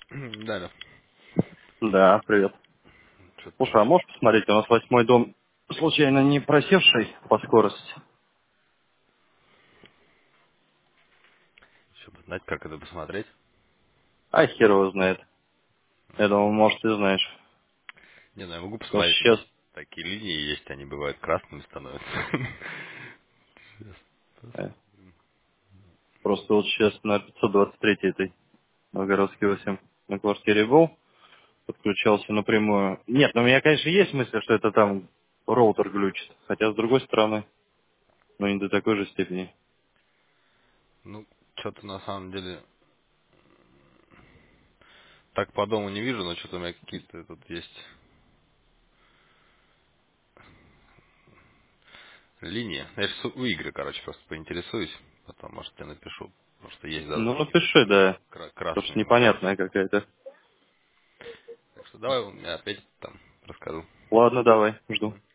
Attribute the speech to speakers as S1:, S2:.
S1: Да, да.
S2: Да, привет.
S1: Что-то
S2: Слушай, а можешь посмотреть, у нас 8-й дом случайно не просевший по скорости?
S1: еще бы знать, как это посмотреть.
S2: А хер его знает. Я думаю, может, ты знаешь.
S1: Не знаю, могу
S2: Потому что
S1: посмотреть. У меня
S2: сейчас,
S1: такие линии есть, они бывают красными становятся.
S2: э, просто вот сейчас на 523 этой Новгородский 8 на квартире был, подключался напрямую. Нет, ну у меня, конечно, есть мысль, что это там роутер глючит. Хотя, с другой стороны, ну не до такой же степени.
S1: Ну, что-то на самом деле так по дому не вижу, но что-то у меня какие-то тут есть линии. Я сейчас у Игоря, короче, просто поинтересуюсь. Потом, может, я напишу. Потому что есть, да,
S2: Ну,
S1: такие
S2: напиши, да. Потому что
S1: красные немного.
S2: непонятная какая-то.
S1: Так что давай он мне опять там расскажу.
S2: Ладно, давай, жду.